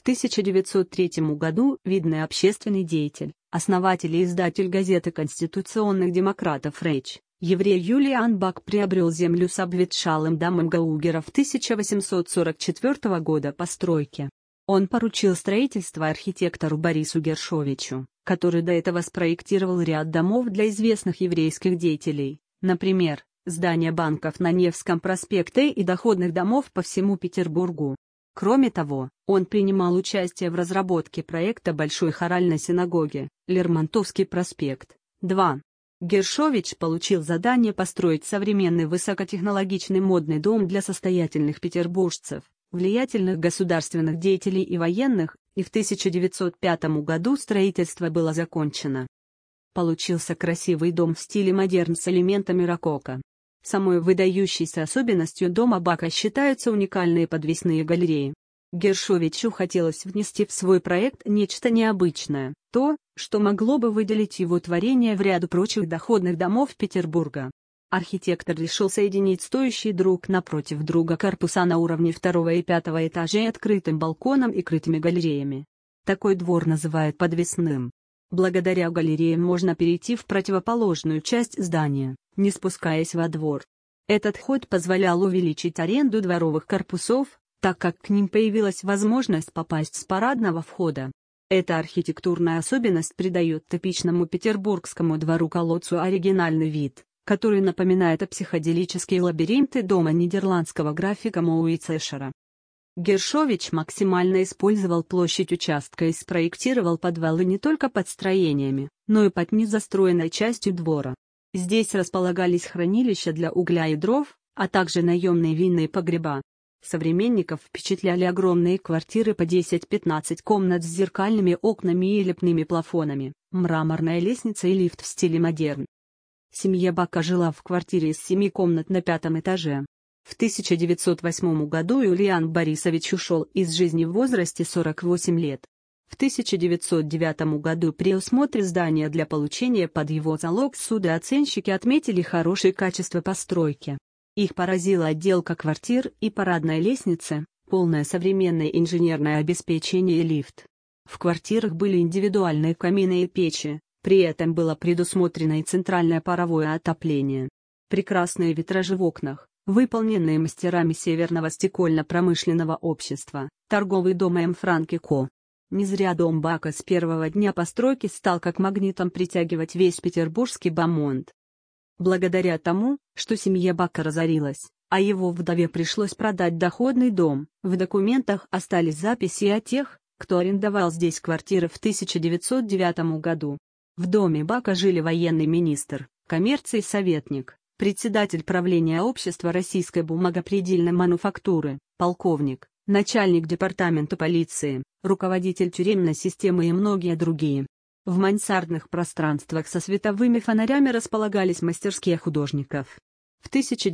1903 году видный общественный деятель, основатель и издатель газеты конституционных демократов «Речь», еврей Юлиан Бак приобрел землю с обветшалым домом Гаугера в 1844 года постройки. Он поручил строительство архитектору Борису Гершовичу, который до этого спроектировал ряд домов для известных еврейских деятелей, например, здания банков на Невском проспекте и доходных домов по всему Петербургу. Кроме того, он принимал участие в разработке проекта Большой хоральной синагоги, Лермонтовский проспект, 2. Гершович получил задание построить современный высокотехнологичный модный дом для состоятельных петербуржцев, влиятельных государственных деятелей и военных, и в 1905 году строительство было закончено. Получился красивый дом в стиле модерн с элементами рококо. Самой выдающейся особенностью дома Бака считаются уникальные подвесные галереи. Гершовичу хотелось внести в свой проект нечто необычное, то, что могло бы выделить его творение в ряду прочих доходных домов Петербурга. Архитектор решил соединить стоящие друг напротив друга корпуса на уровне 2 и 5 этажей открытым балконом и крытыми галереями. Такой двор называют подвесным. Благодаря галереям можно перейти в противоположную часть здания, не спускаясь во двор. Этот ход позволял увеличить аренду дворовых корпусов, так как к ним появилась возможность попасть с парадного входа. Эта архитектурная особенность придает типичному петербургскому двору-колодцу оригинальный вид, который напоминает о психоделические лабиринты дома нидерландского графика Моуица Эшера. Гершович максимально использовал площадь участка и спроектировал подвалы не только под строениями, но и под незастроенной частью двора. Здесь располагались хранилища для угля и дров, а также наемные винные погреба. Современников впечатляли огромные квартиры по 10-15 комнат с зеркальными окнами и лепными плафонами, мраморная лестница и лифт в стиле модерн. Семья Бака жила в квартире из 7 комнат на 5 этаже. В 1908 году Юлиан Борисович ушел из жизни в возрасте 48 лет. В 1909 году при осмотре здания для получения под его залог судооценщики отметили хорошее качество постройки. Их поразила отделка квартир и парадная лестница, полное современное инженерное обеспечение и лифт. В квартирах были индивидуальные камины и печи, при этом было предусмотрено и центральное паровое отопление. Прекрасные витражи в окнах, выполненные мастерами Северного стекольно-промышленного общества, торговый дом М. Франки Ко. Не зря дом Бака с первого дня постройки стал как магнитом притягивать весь петербургский бомонд. Благодаря тому, что семья Бака разорилась, а его вдове пришлось продать доходный дом, в документах остались записи о тех, кто арендовал здесь квартиры в 1909 году. В доме Бака жили военный министр, коммерции советник, председатель правления общества российской бумагопредельной мануфактуры, полковник, начальник департамента полиции, руководитель тюремной системы и многие другие. В мансардных пространствах со световыми фонарями располагались мастерские художников. В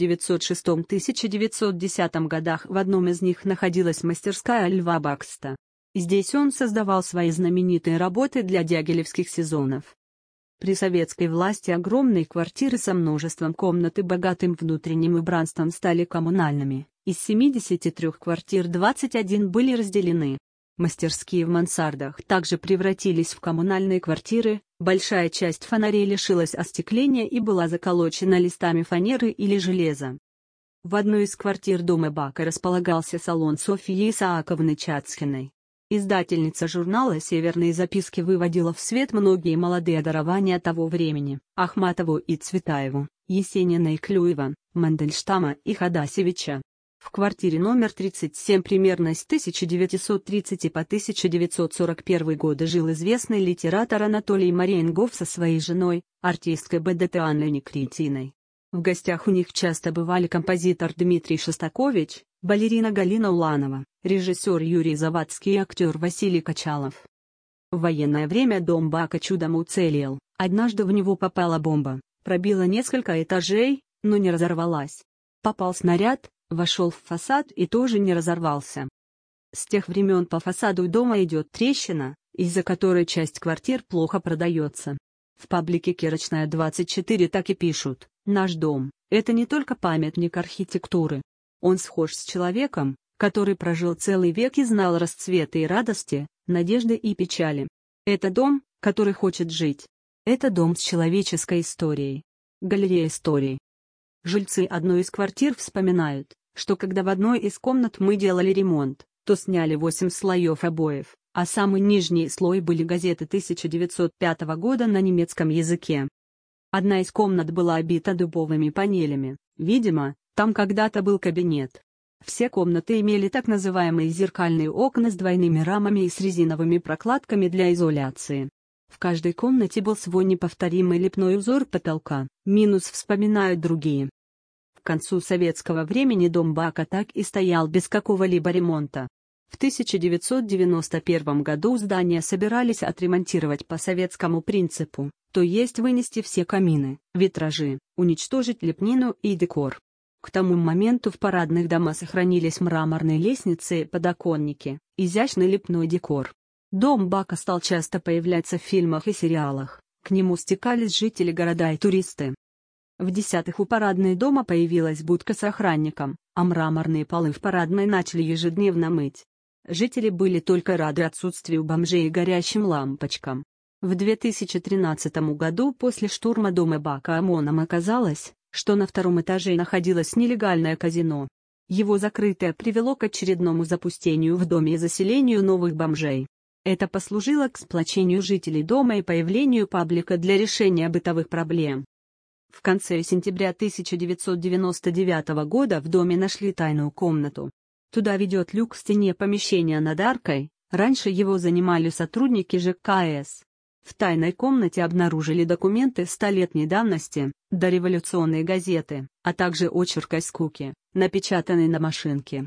1906-1910 годах в одном из них находилась мастерская Льва Бакста. Здесь он создавал свои знаменитые работы для дягилевских сезонов. При советской власти огромные квартиры со множеством комнат и богатым внутренним убранством стали коммунальными. Из 73 квартир 21 были разделены. Мастерские в мансардах также превратились в коммунальные квартиры, большая часть фонарей лишилась остекления и была заколочена листами фанеры или железа. В одной из квартир дома Бака располагался салон Софьи Исааковны Чацкиной. Издательница журнала «Северные записки» выводила в свет многие молодые дарования того времени: Ахматову и Цветаеву, Есенина и Клюева, Мандельштама и Ходасевича. В квартире номер 37 примерно с 1930 по 1941 годы жил известный литератор Анатолий Мариенгоф со своей женой, артисткой БДТ Анной Никритиной. В гостях у них часто бывали композитор Дмитрий Шостакович, балерина Галина Уланова, режиссер Юрий Завадский и актер Василий Качалов. В военное время дом Бака чудом уцелел, однажды в него попала бомба, пробила несколько этажей, но не разорвалась. Попал снаряд, вошел в фасад и тоже не разорвался. С тех времен по фасаду дома идет трещина, из-за которой часть квартир плохо продается. В паблике Кирочная 24 так и пишут: «Наш дом – это не только памятник архитектуры. Он схож с человеком, который прожил целый век и знал расцветы и радости, надежды и печали. Это дом, который хочет жить. Это дом с человеческой историей. Галерея историй. Жильцы одной из квартир вспоминают, что когда в одной из комнат мы делали ремонт, то сняли 8 слоев обоев, а самый нижний слой были газеты 1905 года на немецком языке. Одна из комнат была обита дубовыми панелями, видимо, там когда-то был кабинет. Все комнаты имели так называемые зеркальные окна с двойными рамами и с резиновыми прокладками для изоляции. В каждой комнате был свой неповторимый лепной узор потолка, минус вспоминают другие. К концу советского времени дом Бака так и стоял без какого-либо ремонта. В 1991 году здание собирались отремонтировать по советскому принципу, то есть вынести все камины, витражи, уничтожить лепнину и декор. К тому моменту в парадных домах сохранились мраморные лестницы и подоконники, изящный лепной декор. Дом Бака стал часто появляться в фильмах и сериалах, к нему стекались жители города и туристы. В десятых у парадной дома появилась будка с охранником, а мраморные полы в парадной начали ежедневно мыть. Жители были только рады отсутствию бомжей и горящим лампочкам. В 2013 году после штурма дома Бака ОМОНом оказалось, что на втором этаже находилось нелегальное казино. Его закрытие привело к очередному запустению в доме и заселению новых бомжей. Это послужило к сплочению жителей дома и появлению паблика для решения бытовых проблем. В конце сентября 1999 года в доме нашли тайную комнату. Туда ведет люк в стене помещения над аркой, раньше его занимали сотрудники ЖКС. В тайной комнате обнаружили документы столетней давности, дореволюционные газеты, а также очерк о скуке, напечатанный на машинке.